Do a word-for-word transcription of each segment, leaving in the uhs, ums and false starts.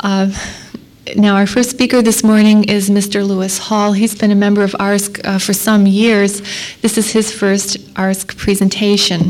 Uh, now, our first speaker this morning is Mister Lewis Hall. He's been a member of A R S C uh, for some years. This is his first A R S C presentation.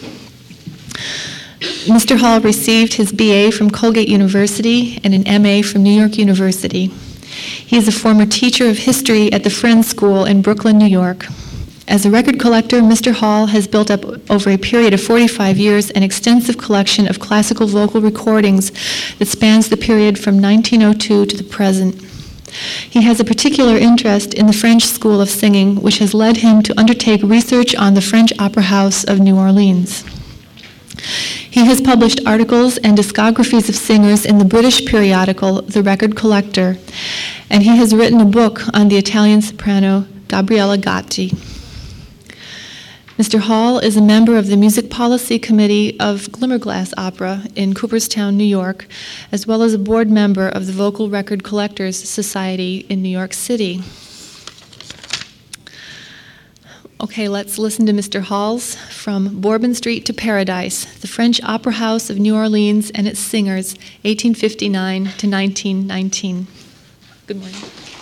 Mister Hall received his B A from Colgate University and an M A from New York University. He is a former teacher of history at the Friends School in Brooklyn, New York. As a record collector, Mister Hall has built up over a period of forty-five years an extensive collection of classical vocal recordings that spans the period from nineteen oh two to the present. He has a particular interest in the French School of Singing, which has led him to undertake research on the French Opera House of New Orleans. He has published articles and discographies of singers in the British periodical The Record Collector, and he has written a book on the Italian soprano Gabriella Gatti. Mister Hall is a member of the Music Policy Committee of Glimmerglass Opera in Cooperstown, New York, as well as a board member of the Vocal Record Collectors Society in New York City. Okay, let's listen to Mister Hall's From Bourbon Street to Paradise, the French Opera House of New Orleans and its Singers, eighteen fifty-nine to nineteen nineteen. Good morning.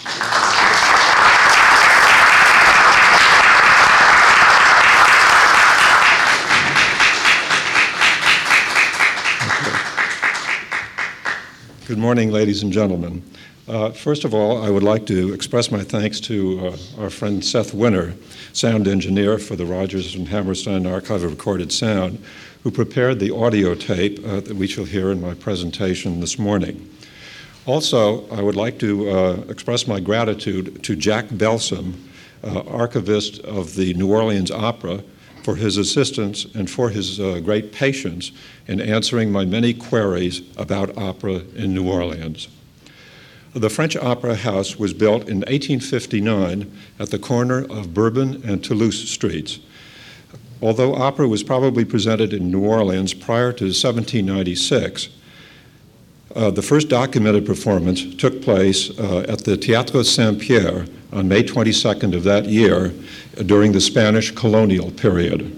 Good morning, ladies and gentlemen. Uh, first of all, I would like to express my thanks to uh, our friend Seth Winter, sound engineer for the Rodgers and Hammerstein Archive of Recorded Sound, who prepared the audio tape uh, that we shall hear in my presentation this morning. Also, I would like to uh, express my gratitude to Jack Belsom, uh, archivist of the New Orleans Opera, for his assistance and for his uh, great patience in answering my many queries about opera in New Orleans. The French Opera House was built in eighteen fifty-nine at the corner of Bourbon and Toulouse Streets. Although opera was probably presented in New Orleans prior to seventeen ninety-six, uh, the first documented performance took place uh, at the Théâtre Saint-Pierre on May twenty-second of that year uh, during the Spanish colonial period.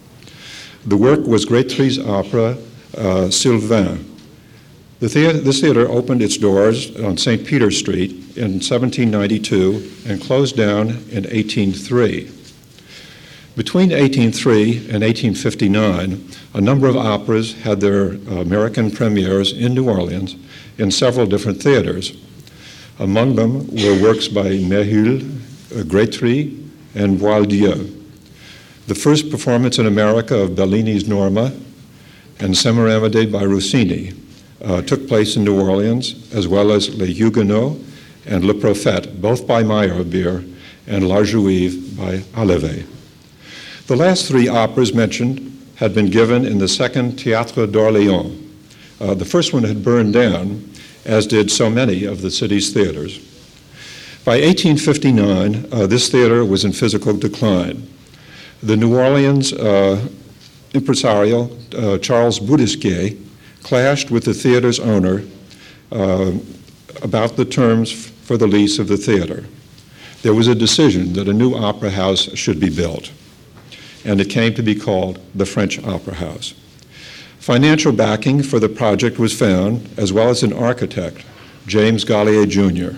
The work was Grétry's opera, uh, Sylvain. The theater, this theater opened its doors on Saint Peter Street in seventeen ninety-two and closed down in eighteen oh three. Between eighteen oh three and eighteen fifty-nine, a number of operas had their American premieres in New Orleans in several different theaters. Among them were works by Méhul, Grétry, and Boieldieu. The first performance in America of Bellini's Norma and Semiramide by Rossini uh, took place in New Orleans, as well as Les Huguenots and Le Prophète, both by Meyerbeer, and La Juive by Halévy. The last three operas mentioned had been given in the second Théâtre d'Orléans. Uh, the first one had burned down, as did so many of the city's theaters. By eighteen fifty-nine, uh, this theater was in physical decline. The New Orleans uh, impresario, uh, Charles Boudesquier, clashed with the theater's owner uh, about the terms for the lease of the theater. There was a decision that a new opera house should be built, and it came to be called the French Opera House. Financial backing for the project was found, as well as an architect, James Gallier Junior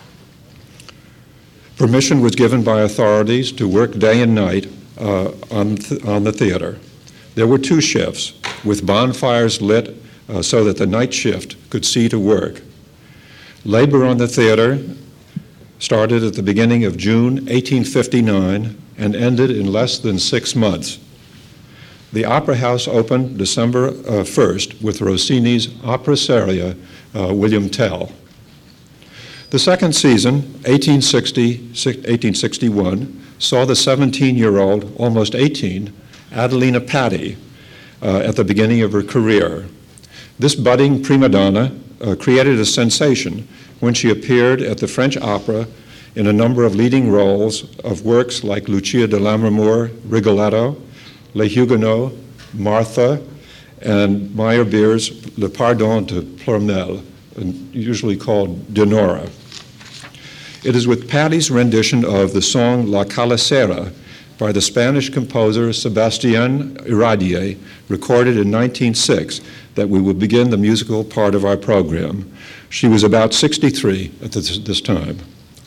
Permission was given by authorities to work day and night uh, on, th- on the theater. There were two shifts, with bonfires lit uh, so that the night shift could see to work. Labor on the theater started at the beginning of June eighteen fifty-nine and ended in less than six months. The Opera House opened December uh, first with Rossini's opera seria, uh, William Tell. The second season, eighteen sixty, eighteen sixty-one, saw the seventeen-year-old, almost eighteen, Adelina Patti uh, at the beginning of her career. This budding prima donna uh, created a sensation when she appeared at the French Opera in a number of leading roles of works like Lucia de Lammermoor, Rigoletto, Les Huguenots, Martha, and Meyerbeer's Le Pardon de Ploermel, usually called Dinora. It is with Patti's rendition of the song La Calicera by the Spanish composer Sebastián Iradier, recorded in nineteen oh six, that we would begin the musical part of our program. She was about sixty-three at this, this time.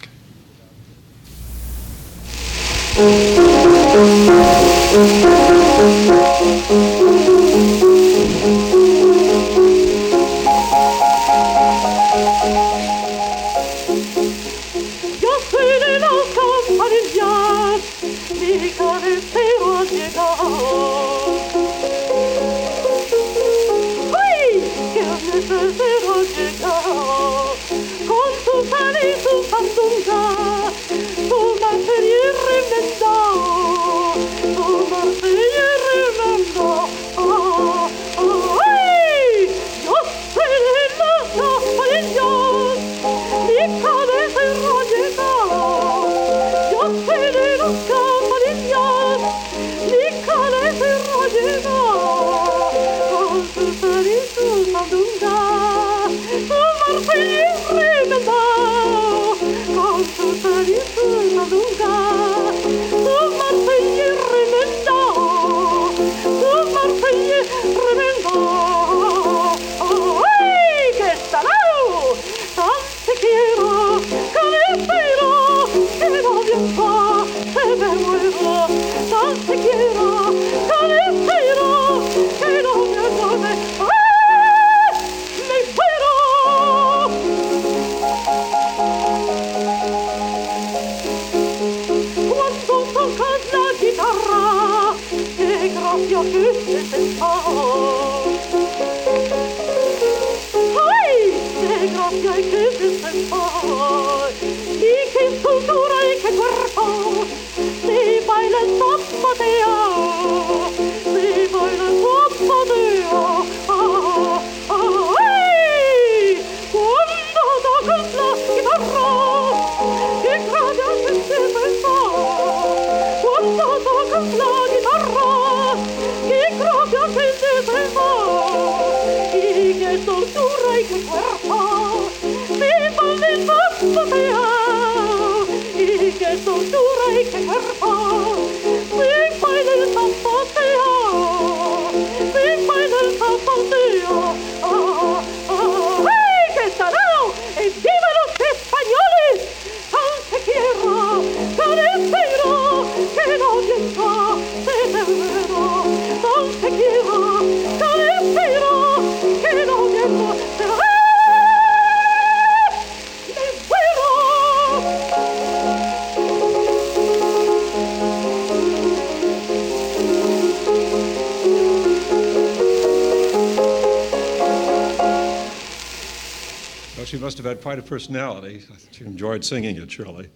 She must have had quite a personality. She enjoyed singing it, surely.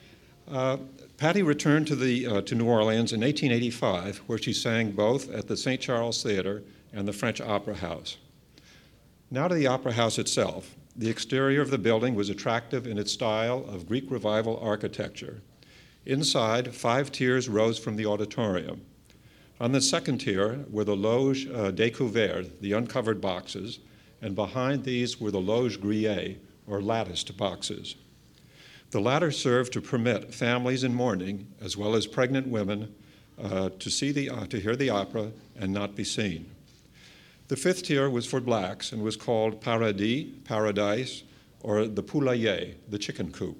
Uh, Patty returned to, the, uh, to New Orleans in eighteen eighty-five, where she sang both at the Saint Charles Theater and the French Opera House. Now to the Opera House itself. The exterior of the building was attractive in its style of Greek Revival architecture. Inside, five tiers rose from the auditorium. On the second tier were the loges uh, découvertes, the uncovered boxes, and behind these were the loges grillées, or latticed boxes. The latter served to permit families in mourning, as well as pregnant women, uh, to, see the, uh, to hear the opera and not be seen. The fifth tier was for blacks and was called Paradis, Paradise, or the Poulailler, the chicken coop.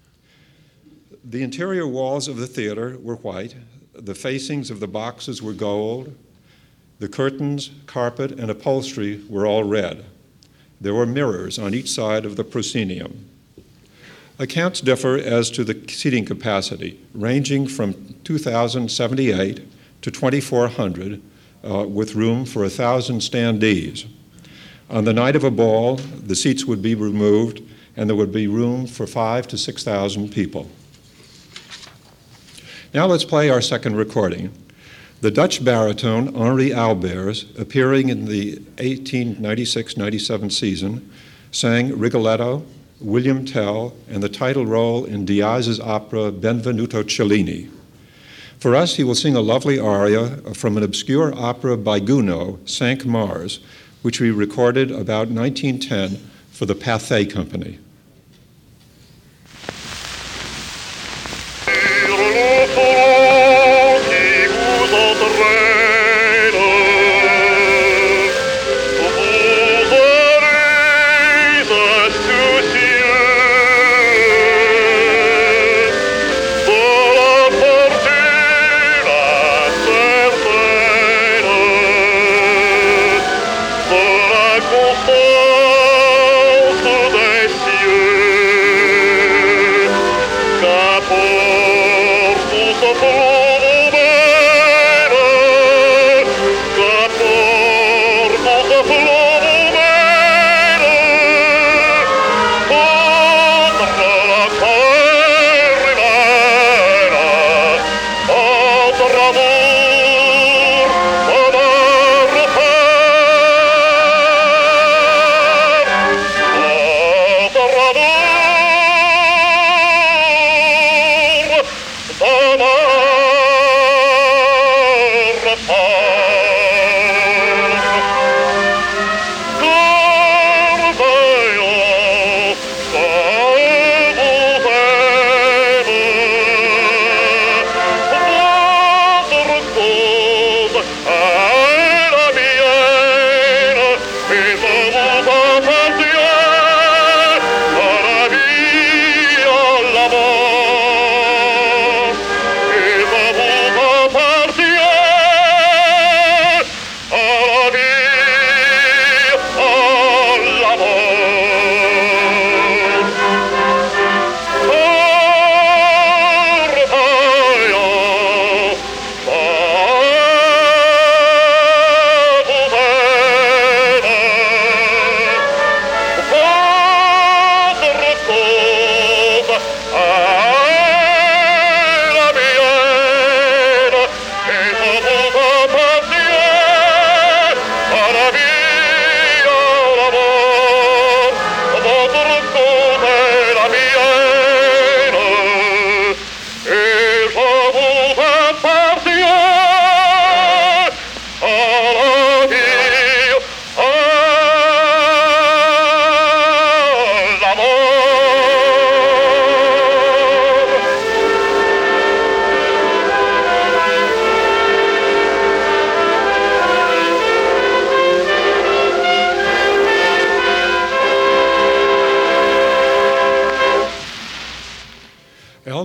The interior walls of the theater were white, the facings of the boxes were gold, the curtains, carpet, and upholstery were all red. There were mirrors on each side of the proscenium. Accounts differ as to the seating capacity, ranging from two thousand seventy-eight to twenty-four hundred, uh, with room for one thousand standees. On the night of a ball, the seats would be removed, and there would be room for five to six thousand people. Now let's play our second recording. The Dutch baritone Henri Albers, appearing in the eighteen ninety-six ninety-seven season, sang Rigoletto, William Tell, and the title role in Diaz's opera Benvenuto Cellini. For us, he will sing a lovely aria from an obscure opera by Gounod, Cinq Mars, which we recorded about nineteen ten for the Pathé Company. Oh,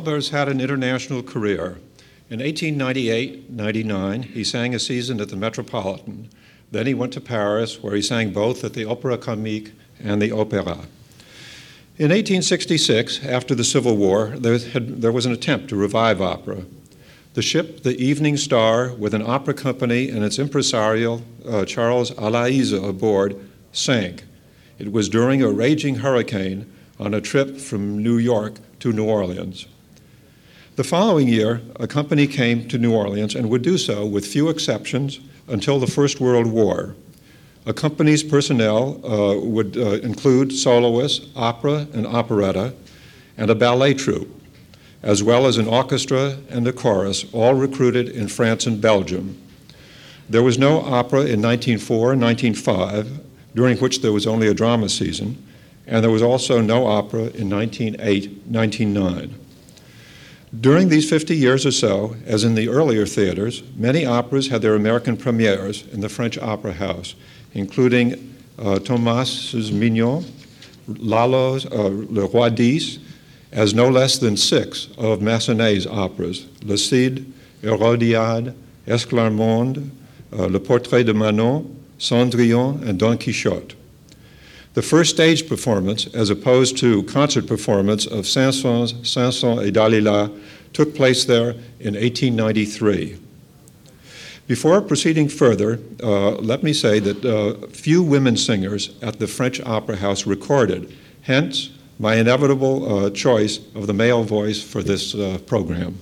Albers had an international career. In eighteen ninety-eight ninety-nine, he sang a season at the Metropolitan. Then he went to Paris, where he sang both at the Opéra Comique and the Opéra. In eighteen sixty-six, after the Civil War, there, had, there was an attempt to revive opera. The ship, the Evening Star, with an opera company and its impresario, uh, Charles Alaïza, aboard, sank. It was during a raging hurricane on a trip from New York to New Orleans. The following year, a company came to New Orleans and would do so, with few exceptions, until the First World War. A company's personnel uh, would uh, include soloists, opera and operetta, and a ballet troupe, as well as an orchestra and a chorus, all recruited in France and Belgium. There was no opera in nineteen oh four and nineteen oh five, during which there was only a drama season, and there was also no opera in nineteen oh eight nineteen oh nine. During these fifty years or so, as in the earlier theaters, many operas had their American premieres in the French Opera House, including uh, Thomas's Mignon, Lalo's uh, Le Roi dix, as no less than six of Massenet's operas, Le Cid, Hérodiade, Esclarmonde, uh, Le Portrait de Manon, Cendrillon, and Don Quixote. The first stage performance, as opposed to concert performance of Saint-Saëns, Saint-Saëns et Dalila, took place there in eighteen ninety-three. Before proceeding further, uh, let me say that uh, few women singers at the French Opera House recorded, hence my inevitable uh, choice of the male voice for this uh, program.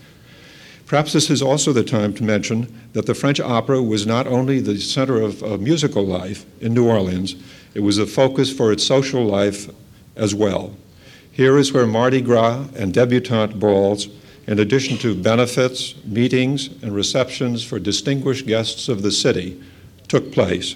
Perhaps this is also the time to mention that the French opera was not only the center of uh, musical life in New Orleans, it was a focus for its social life as well. Here is where Mardi Gras and debutante balls, in addition to benefits, meetings, and receptions for distinguished guests of the city, took place.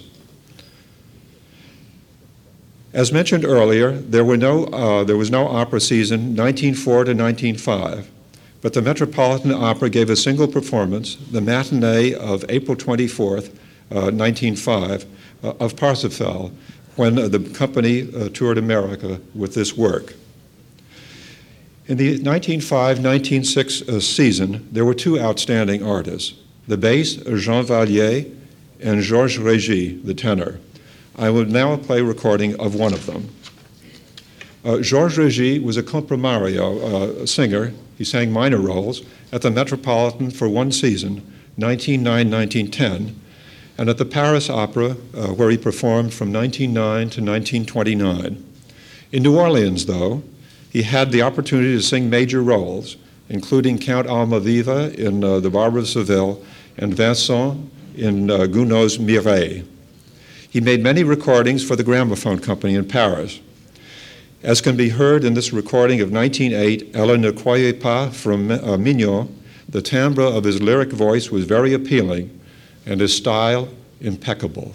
As mentioned earlier, there, were no, uh, there was no opera season nineteen oh four to nineteen oh five, but the Metropolitan Opera gave a single performance, the matinee of April twenty-fourth, uh, nineteen oh five, uh, of Parsifal, when uh, the company uh, toured America with this work. In the nineteen oh five nineteen oh six uh, season, there were two outstanding artists, the bass, Jean Vallier, and Georges Régis, the tenor. I will now play a recording of one of them. Uh, Georges Régis was a comprimario uh, singer. He sang minor roles at the Metropolitan for one season, nineteen oh nine to nineteen ten, and at the Paris Opera, uh, where he performed from nineteen oh nine to nineteen twenty-nine. In New Orleans, though, he had the opportunity to sing major roles, including Count Almaviva in uh, The Barber of Seville and Vincent in uh, Gounod's Mireille. He made many recordings for the Gramophone Company in Paris. As can be heard in this recording of nineteen oh eight, Elle ne croyait pas from uh, Mignon, the timbre of his lyric voice was very appealing and his style impeccable.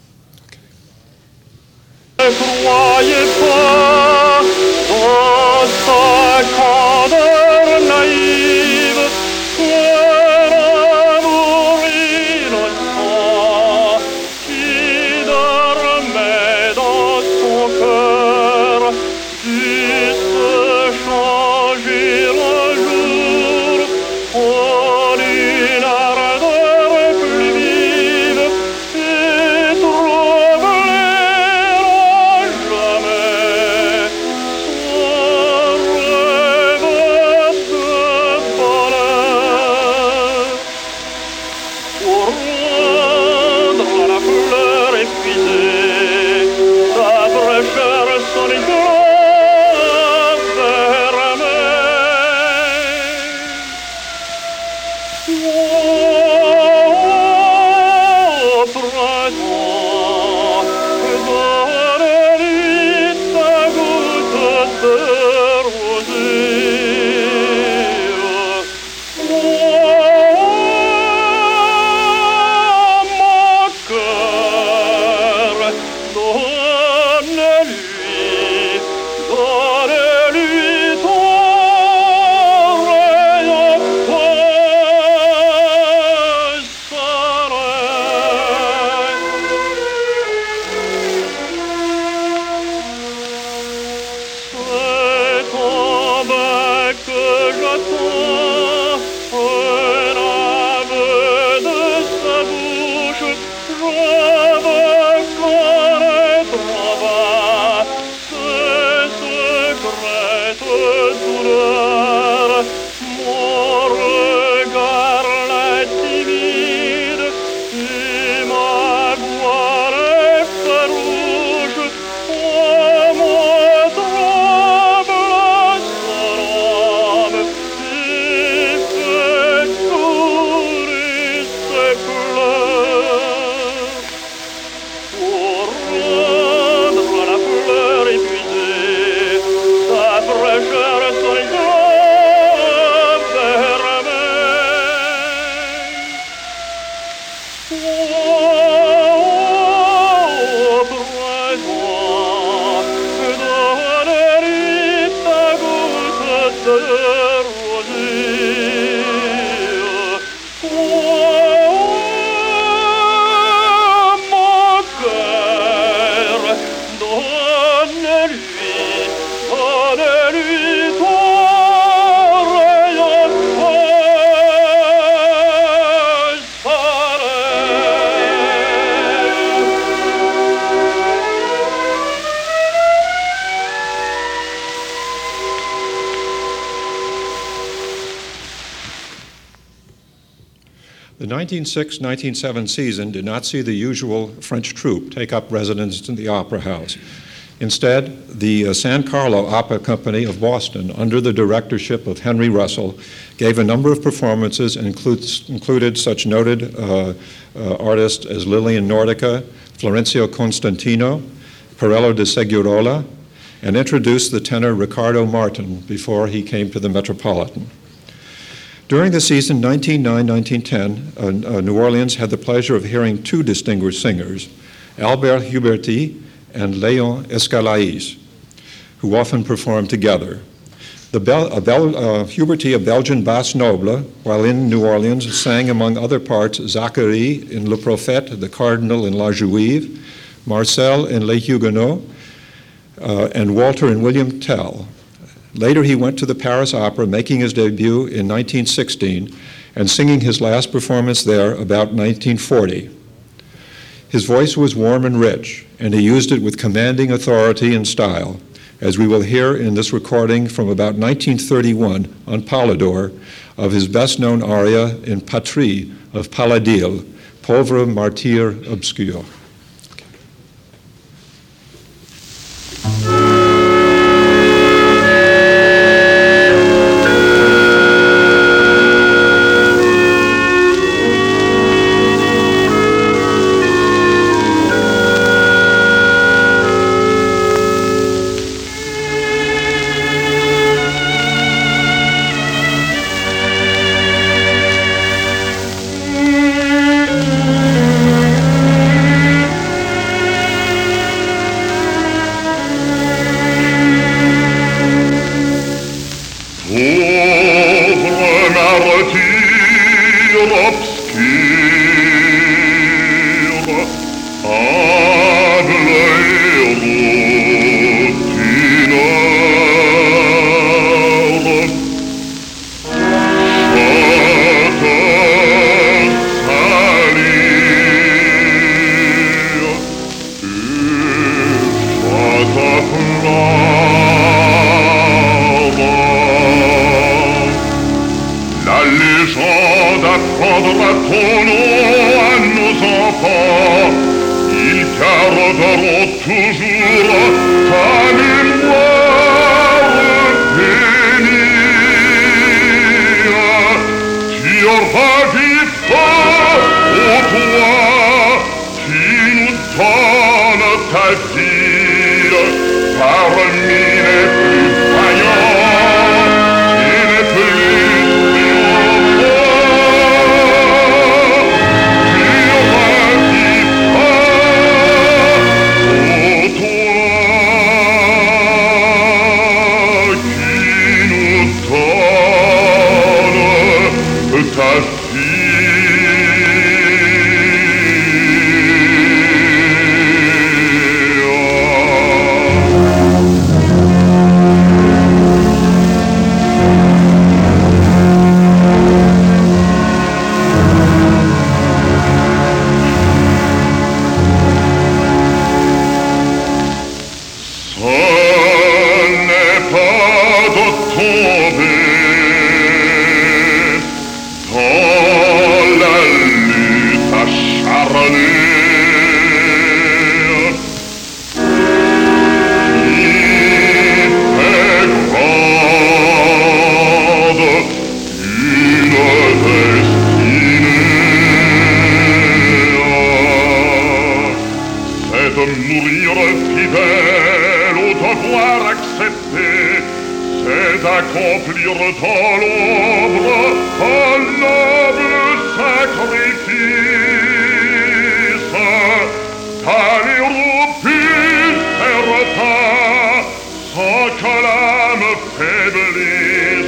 Ne croyez pas dans sa candeur naïve que l'amour innocent qui dormait dans son cœur puisse changer un jour en une ardeur plus vive et troubler à jamais son rêve de bonheur. Pour rendre à la fleur épuisée sa fraîcheur, son éclat vermeil. Au printemps, donne-lui ta goutte de rosée. Oh, mon cœur, donne-lui de rosée. Oh, mon cœur, donne-lui, donne-lui ton rayonnement The nineteen oh six nineteen oh seven season did not see the usual French troupe take up residence in the Opera House. Instead, the uh, San Carlo Opera Company of Boston, under the directorship of Henry Russell, gave a number of performances and includes, included such noted uh, uh, artists as Lillian Nordica, Florencio Constantino, Perello de Segurola, and introduced the tenor Ricardo Martin before he came to the Metropolitan. During the season nineteen oh nine nineteen ten, uh, uh, New Orleans had the pleasure of hearing two distinguished singers, Albert Huberty and Léon Escalaïs, who often performed together. The Bel- uh, Bel- uh, Huberty, a Belgian basse noble, while in New Orleans, sang among other parts Zacharie in Le Prophète, the Cardinal in La Juive, Marcel in Les Huguenots, uh, and Walter in William Tell. Later, he went to the Paris Opera, making his debut in nineteen sixteen and singing his last performance there about nineteen forty. His voice was warm and rich, and he used it with commanding authority and style, as we will hear in this recording from about nineteen thirty-one on Polydor of his best-known aria in Patrie of Paladil, Pauvre martyr obscur. faiblesse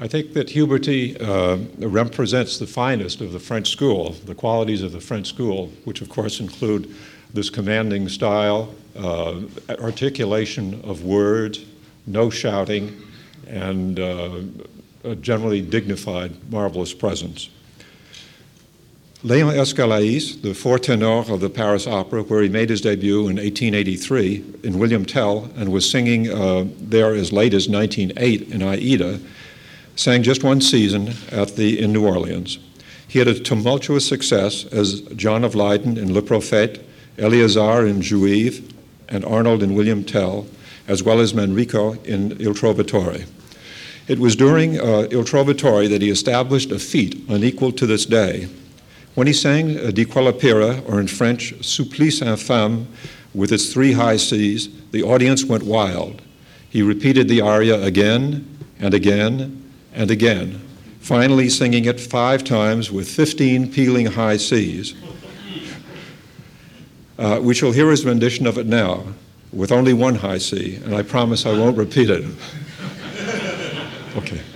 think that Huberty uh, represents the finest of the French school, the qualities of the French school, which of course include this commanding style, uh, articulation of words, no shouting, and uh, a generally dignified, marvelous presence. Léon Escalaïs, the fourth tenor of the Paris Opera, where he made his debut in eighteen eighty-three in William Tell and was singing uh, there as late as nineteen oh eight in Aida, sang just one season at the, in New Orleans. He had a tumultuous success as John of Leyden in Le Prophète, Eleazar in Juive, and Arnold in William Tell, as well as Manrico in Il Trovatore. It was during uh, Il Trovatore that he established a feat unequaled to this day. When he sang uh, Di Quella Pera, or in French, Supplice infâme, with its three high Cs, the audience went wild. He repeated the aria again and again and again, finally singing it five times with fifteen pealing high Cs. Uh, we shall hear his rendition of it now, with only one high C, and I promise I won't repeat it. Okay.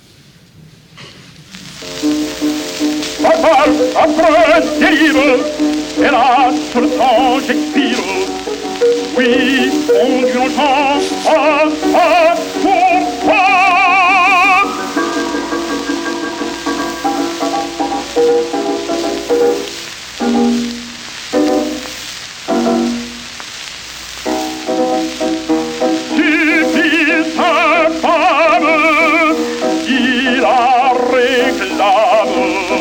Fatal, affreux, terrible, hélas, sur le temps j'expire. Oui, on dit longtemps, ah, ah, pourquoi? Suffit sa femme, il la réclame.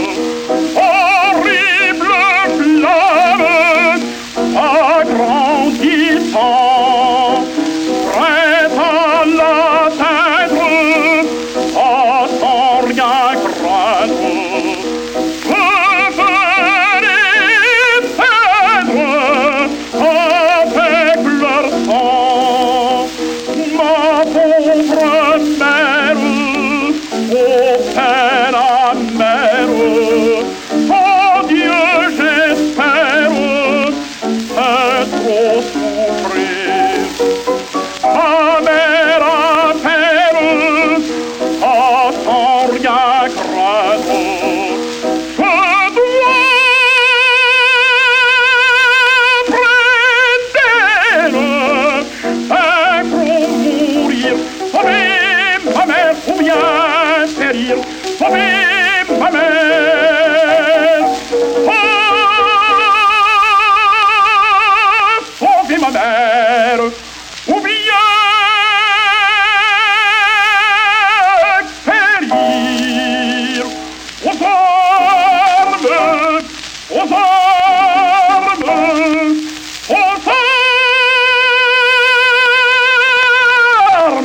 Agrandissant, prêt à l'atteindre, ah, sans rien craindre. Je ferai peindre avec leur sang ma pauvre mère, ô peine amère. Oh Dieu, j'espère trop souffrir. Ma mère a peine, ah, sans rien craindre. Je dois près d'elle, un gros mourir. Sauver ma mère ou bien périr. Sauver ma mère. Ma mère, ou bien périr aux armes, aux armes, aux armes.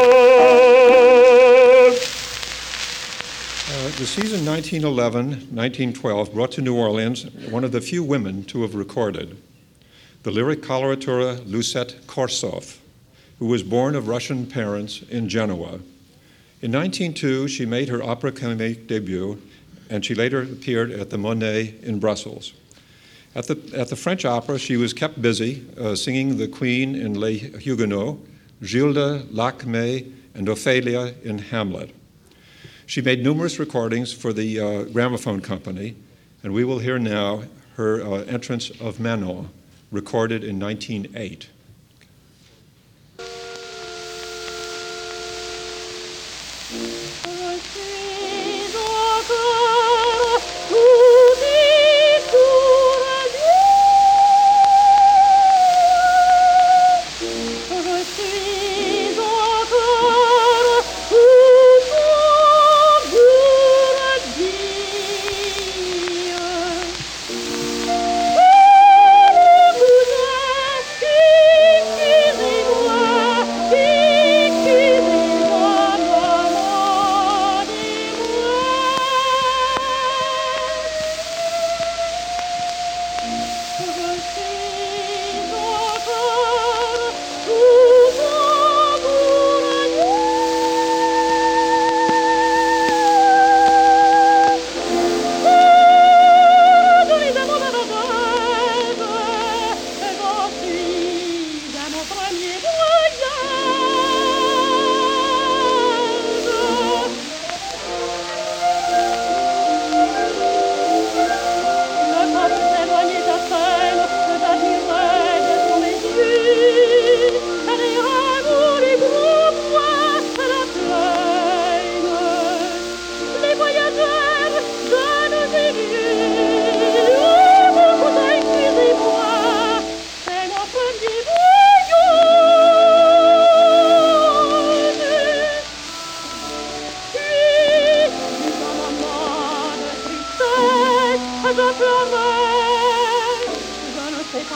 Uh, the season nineteen eleven nineteen twelve brought to New Orleans one of the few women to have recorded, the lyric coloratura Lucette Korsov, who was born of Russian parents in Genoa. In nineteen oh two, she made her opera comique debut, and she later appeared at the Monet in Brussels. At the, at the French Opera, she was kept busy uh, singing the Queen in Les Huguenots, Gilda, Lakmé, and Ophelia in Hamlet. She made numerous recordings for the uh, Gramophone Company, and we will hear now her uh, entrance of Manon, recorded in nineteen oh eight. Allez, vous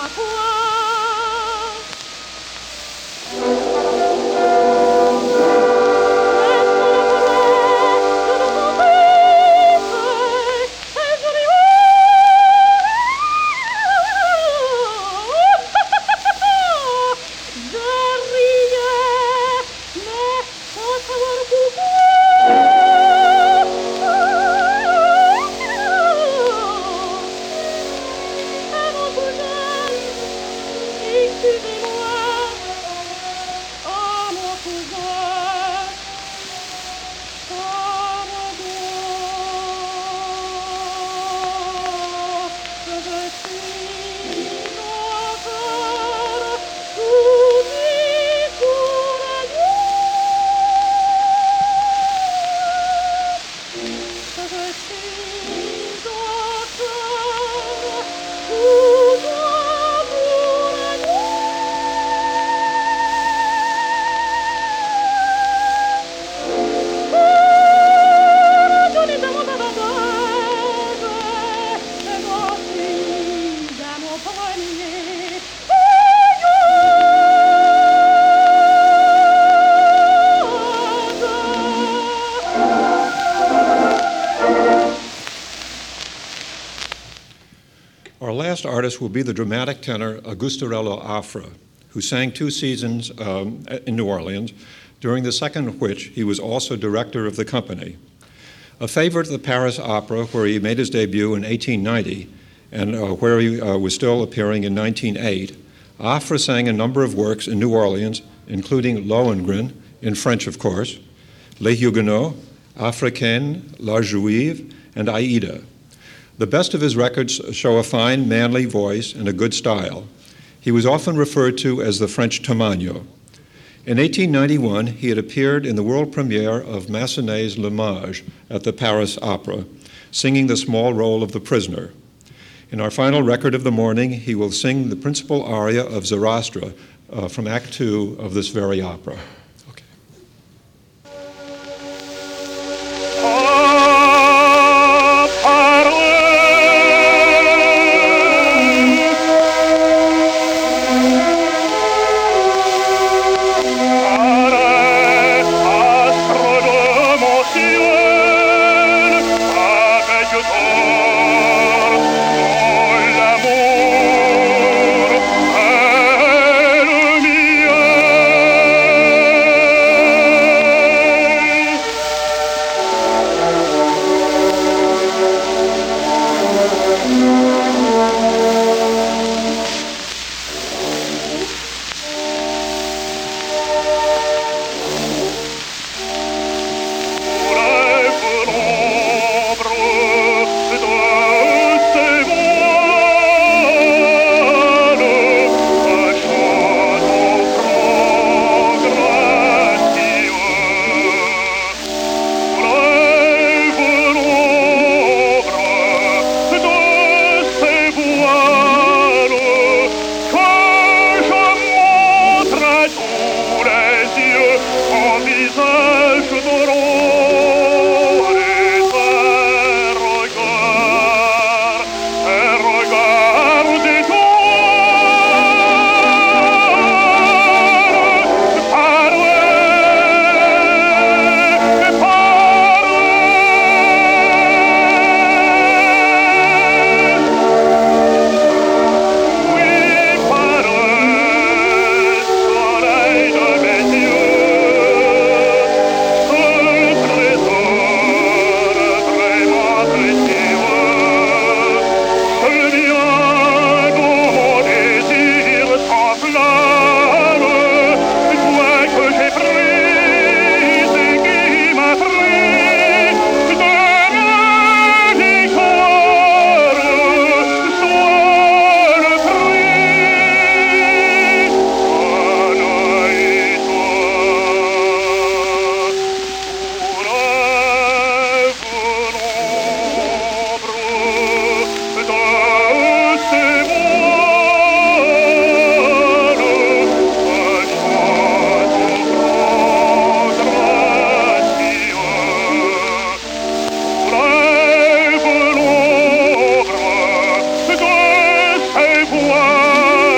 Our last artist will be the dramatic tenor Agustarello Afra, who sang two seasons um, in New Orleans, during the second of which he was also director of the company. A favorite of the Paris Opera, where he made his debut in eighteen ninety, and uh, where he uh, was still appearing in nineteen oh eight, Afra sang a number of works in New Orleans, including Lohengrin, in French of course, Les Huguenots, Africaine, La Juive, and Aida. The best of his records show a fine, manly voice and a good style. He was often referred to as the French Tamagno. In eighteen ninety-one, he had appeared in the world premiere of Massenet's L'Image at the Paris Opera, singing the small role of the prisoner. In our final record of the morning, he will sing the principal aria of Zoroastra uh, from Act Two of this very opera. Voir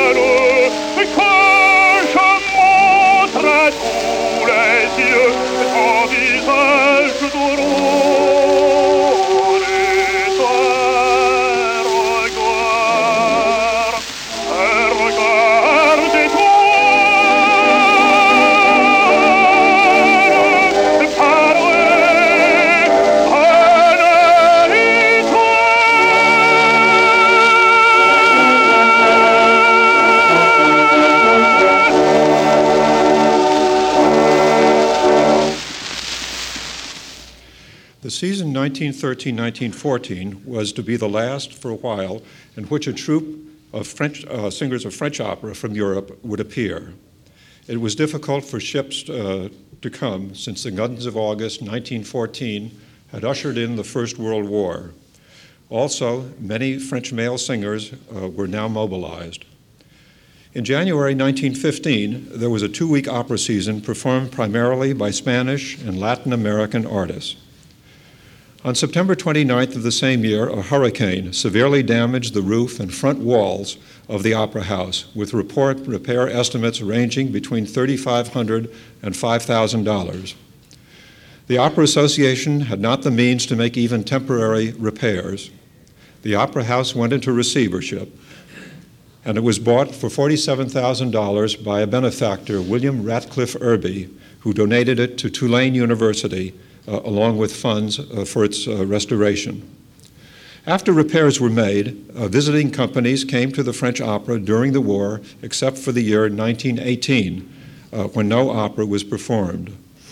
The season nineteen thirteen nineteen fourteen was to be the last for a while in which a troupe of French uh, singers of French opera from Europe would appear. It was difficult for ships uh, to come since the Guns of August nineteen fourteen had ushered in the First World War. Also, many French male singers uh, were now mobilized. In January nineteen fifteen, there was a two-week opera season performed primarily by Spanish and Latin American artists. On September twenty-ninth of the same year, a hurricane severely damaged the roof and front walls of the Opera House, with report repair estimates ranging between three thousand five hundred dollars and five thousand dollars. The Opera Association had not the means to make even temporary repairs. The Opera House went into receivership, and it was bought for forty-seven thousand dollars by a benefactor, William Ratcliffe Irby, who donated it to Tulane University, Uh, along with funds uh, for its uh, restoration. After repairs were made, uh, visiting companies came to the French Opera during the war, except for the year nineteen eighteen, uh, when no opera was performed.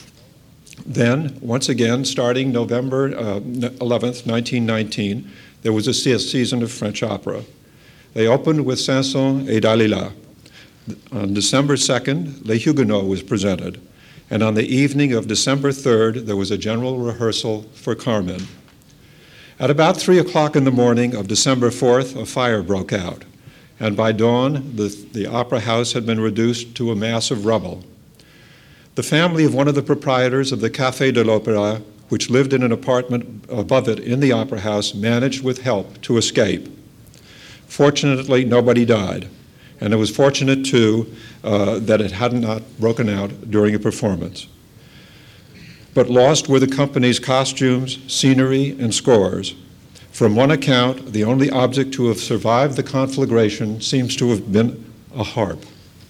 Then, once again, starting November uh, eleventh, nineteen nineteen, there was a season of French opera. They opened with Saint-Saëns et Dalila. On December second, Les Huguenots was presented. And on the evening of December third, there was a general rehearsal for Carmen. At about three o'clock in the morning of December fourth, a fire broke out, and by dawn, the, the Opera House had been reduced to a mass of rubble. The family of one of the proprietors of the Café de l'Opéra, which lived in an apartment above it in the Opera House, managed with help to escape. Fortunately, nobody died. And it was fortunate, too, uh, that it had not broken out during a performance. But lost were the company's costumes, scenery, and scores. From one account, the only object to have survived the conflagration seems to have been a harp.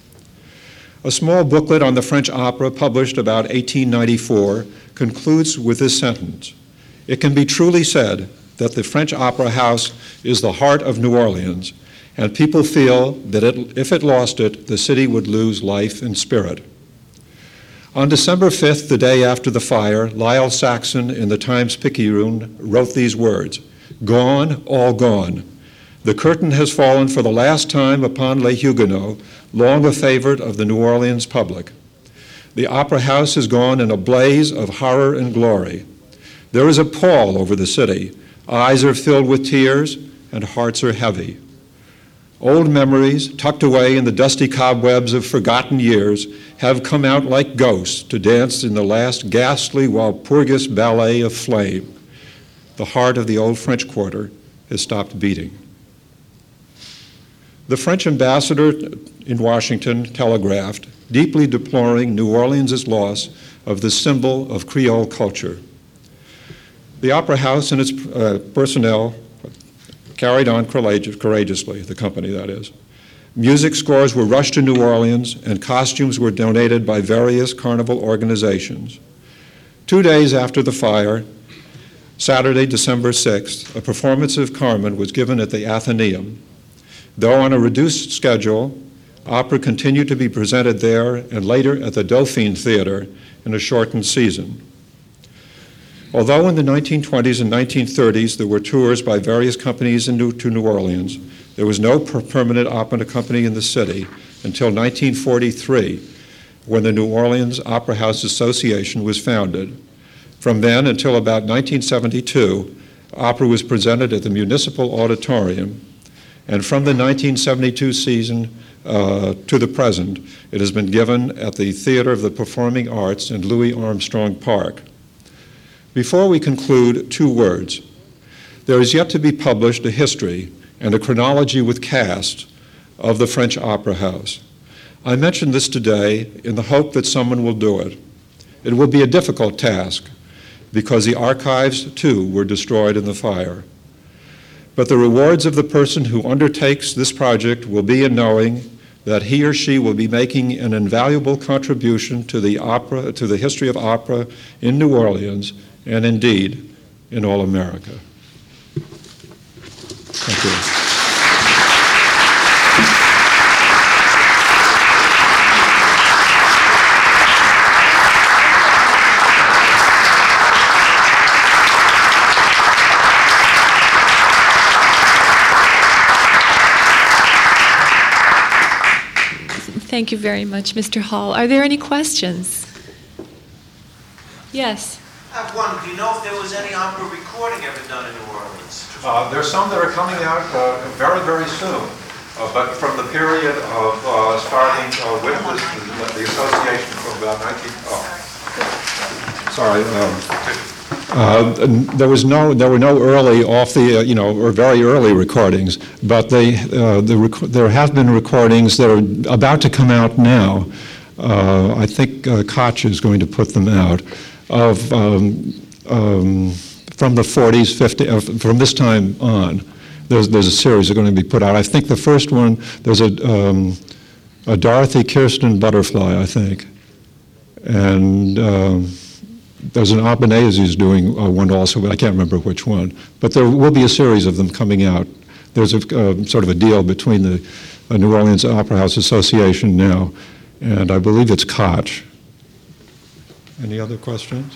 A small booklet on the French opera, published about eighteen ninety-four, concludes with this sentence: "It can be truly said that the French Opera House is the heart of New Orleans, and people feel that it, if it lost it, the city would lose life and spirit." On December fifth, the day after the fire, Lyle Saxon in the Times-Picayune wrote these words: "Gone, all gone. The curtain has fallen for the last time upon Les Huguenots, long a favorite of the New Orleans public. The Opera House has gone in a blaze of horror and glory. There is a pall over the city. Eyes are filled with tears, and hearts are heavy. Old memories, tucked away in the dusty cobwebs of forgotten years, have come out like ghosts to dance in the last ghastly Walpurgis ballet of flame. The heart of the old French Quarter has stopped beating." The French ambassador in Washington telegraphed, deeply deploring New Orleans' loss of the symbol of Creole culture. The Opera House and its uh, personnel carried on courageously, the company that is. Music scores were rushed to New Orleans, and costumes were donated by various carnival organizations. Two days after the fire, Saturday, December sixth, a performance of Carmen was given at the Athenaeum. Though on a reduced schedule, opera continued to be presented there and later at the Dauphine Theater in a shortened season. Although in the nineteen twenties and nineteen thirties there were tours by various companies in New, to New Orleans, there was no per permanent opera company in the city until nineteen forty-three, when the New Orleans Opera House Association was founded. From then until about nineteen seventy-two, opera was presented at the Municipal Auditorium, and from the nineteen seventy-two season uh, to the present, it has been given at the Theater of the Performing Arts in Louis Armstrong Park. Before we conclude, two words. There is yet to be published a history and a chronology with cast of the French Opera House. I mention this today in the hope that someone will do it. It will be a difficult task because the archives, too, were destroyed in the fire. But the rewards of the person who undertakes this project will be in knowing that he or she will be making an invaluable contribution to the opera, to the history of opera in New Orleans, and indeed in all America. Thank you. Thank you very much, Mister Hall. Are there any questions? Yes. I have one. Do you know if there was any opera recording ever done in New Orleans? Uh, there's some that are coming out uh, very, very soon, uh, but from the period of uh, starting uh, with the, the association from about nineteen. Oh, sorry. Um, uh, there was no, there were no early off the, uh, you know, or very early recordings, but they, uh, the rec there have been recordings that are about to come out now. Uh, I think uh, Koch is going to put them out. Of um, um, from the forties, fifties, uh, from this time on, there's there's a series that are going to be put out. I think the first one, there's a um, a Dorothy Kirsten Butterfly, I think, and um, there's an Albanese who's doing uh, one also, but I can't remember which one. But there will be a series of them coming out. There's a uh, sort of a deal between the uh, New Orleans Opera House Association now, and I believe it's Koch. Any other questions?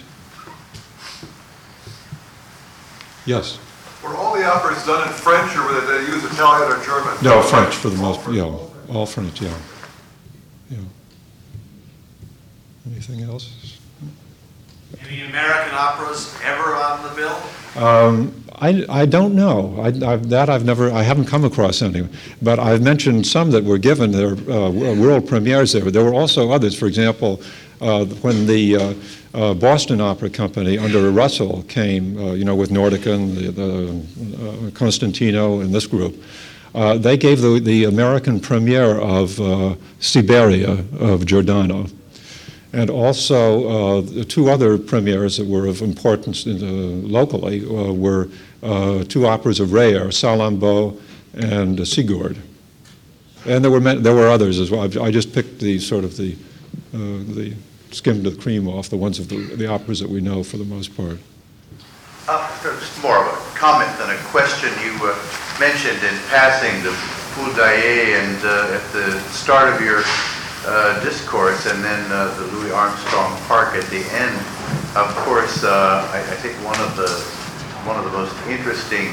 Yes. Were all the operas done in French, or were they use Italian or German? No, French for the most part. Yeah, all French. Yeah. Yeah. Anything else? Any American operas ever on the bill? Um, I, I don't know. I, I, that I've never, I haven't come across any. But I've mentioned some that were given their uh, world premieres there. There were also others. For example, uh, when the uh, uh, Boston Opera Company under Russell came, uh, you know, with Nordican, the, the uh, Constantino, and this group, uh, they gave the, the American premiere of uh, Siberia of Giordano. And also, uh, the two other premieres that were of importance in the, locally uh, were uh, two operas of Reyer, Salammbô and uh, Sigurd. And there were there were others as well. I just picked the sort of the uh, the skimmed the cream off the ones of the, the operas that we know for the most part. Uh, just more of a comment than a question. You uh, mentioned in passing the Poule d'Aillet and uh, at the start of your Uh, discourse, and then uh, the Louis Armstrong Park at the end. Of course, uh, I, I think one of the one of the most interesting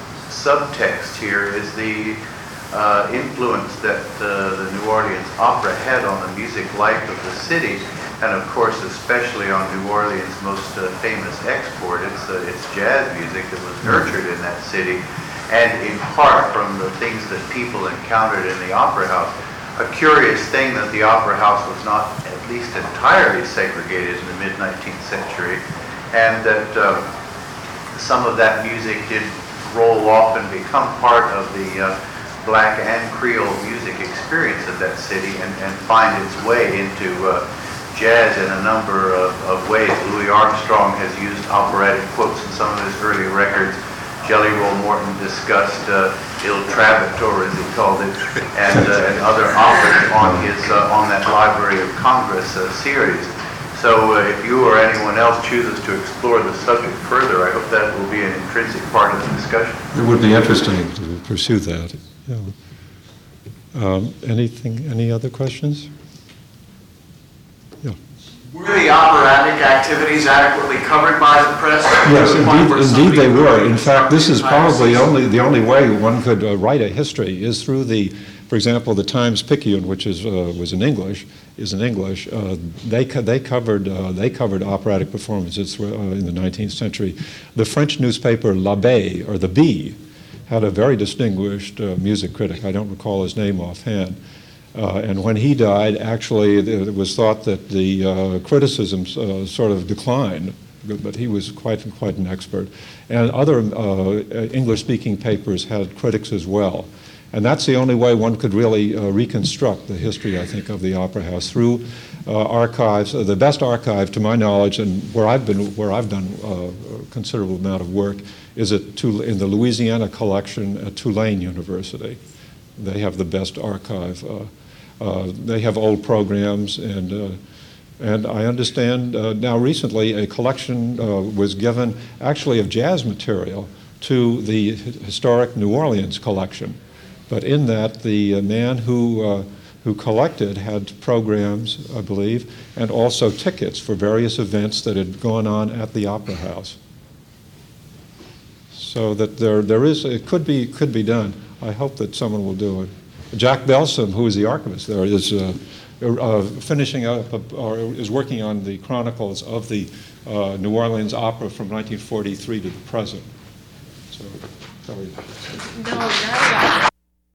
subtext here is the uh, influence that uh, the New Orleans Opera had on the music life of the city, and of course, especially on New Orleans' most uh, famous export. It's uh, it's jazz music that was nurtured in that city, and in part from the things that people encountered in the opera house. A curious thing that the Opera House was not at least entirely segregated in the mid nineteenth century, and that um, some of that music did roll off and become part of the uh, black and Creole music experience of that city, and, and find its way into uh, jazz in a number of, of ways. Louis Armstrong has used operatic quotes in some of his early records. Jelly Roll Morton discussed uh, Il Travator, as he called it, and, uh, and other operas on his uh, on that Library of Congress uh, series. So uh, if you or anyone else chooses to explore the subject further, I hope that will be an intrinsic part of the discussion. It would be interesting to pursue that. Yeah. Um, anything? Any other questions? Yeah. Were the operatic activities adequately covered by the press? Yes, indeed, indeed they were. In fact, this is probably only the only way one could uh, write a history is through the, for example, the Times-Picayune, which is uh, was in English, is in English. Uh, they co they covered uh, they covered operatic performances uh, in the nineteenth century. The French newspaper L'Abeille, or the Bee, had a very distinguished uh, music critic. I don't recall his name offhand. Uh, and when he died, actually, it was thought that the uh, criticism uh, sort of declined, but he was quite quite an expert. And other uh, English-speaking papers had critics as well. And that's the only way one could really uh, reconstruct the history, I think, of the Opera House through uh, archives. Uh, the best archive, to my knowledge, and where I've been, where I've done uh, a considerable amount of work, is at Tul in the Louisiana collection at Tulane University. They have the best archive. Uh, uh, they have old programs, and uh, and I understand uh, now recently a collection uh, was given actually of jazz material to the historic New Orleans collection. But in that, the uh, man who uh, who collected had programs, I believe, and also tickets for various events that had gone on at the Opera House. So that there there is it could be could be done. I hope that someone will do it. Jack Belsom, who is the archivist there, is uh, uh, finishing up, a, or is working on the chronicles of the uh, New Orleans Opera from nineteen forty-three to the present. So, sorry. No, not at all.